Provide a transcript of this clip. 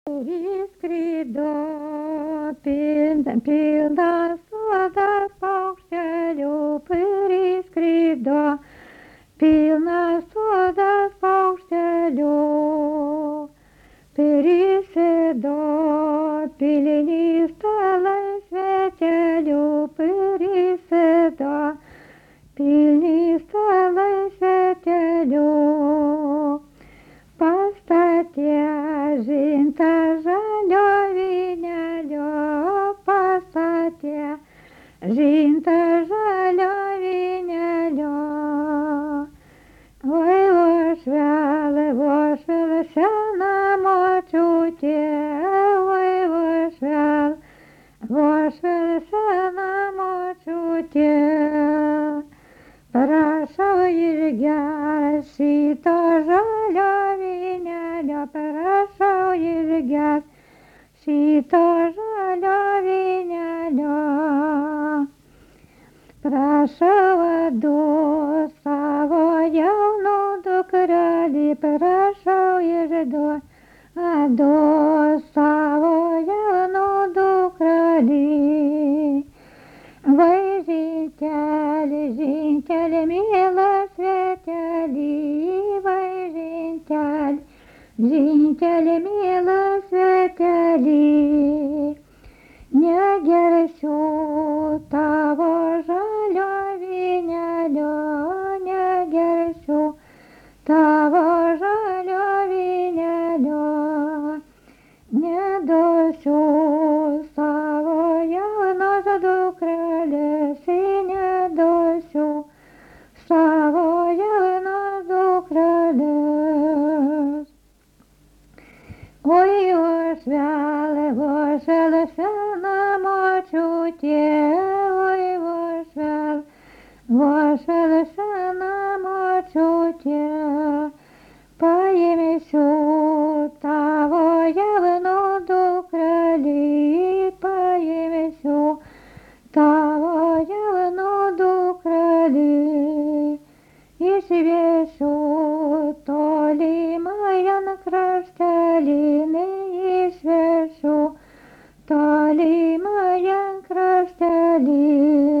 Išskrido pilnas sodas paukštelių, priskrido pilnas sodas paukštelių, prisėdo pilni stalai svečielių, prisėdo pilni stalai svečielių. Pastatė žintą žalio vynelio, pastatė žintą žalio vynelio. Oi, vošvel sena močiutė, oi, vošvel sena močiutė. Prašau išgerk šito žalio vynelio, prašau išgerk šito žalio vynelio. Prašau duok savo jauną dukrelį, prašau išduok savo jauną dukrelį. Vai žintelė, žintelė, mielas svetelį, vai žintelė, žintelė, mielas svetelį. Negersiu tavo žalio vynelio, negersiu tavo žalio vynelio, neduosiu savo jaunos dukrelės, neduosiu savo jaunos dukrelės. Oi, vošvel sena močiutė, oi, vošvel sena močiutė. Paimsiu tavo jauną dukrelį, paimsiu tavo jauną dukrelį. Išvešiu tolimąjan kraštelį, išvešiu tolimąjan kraštelį.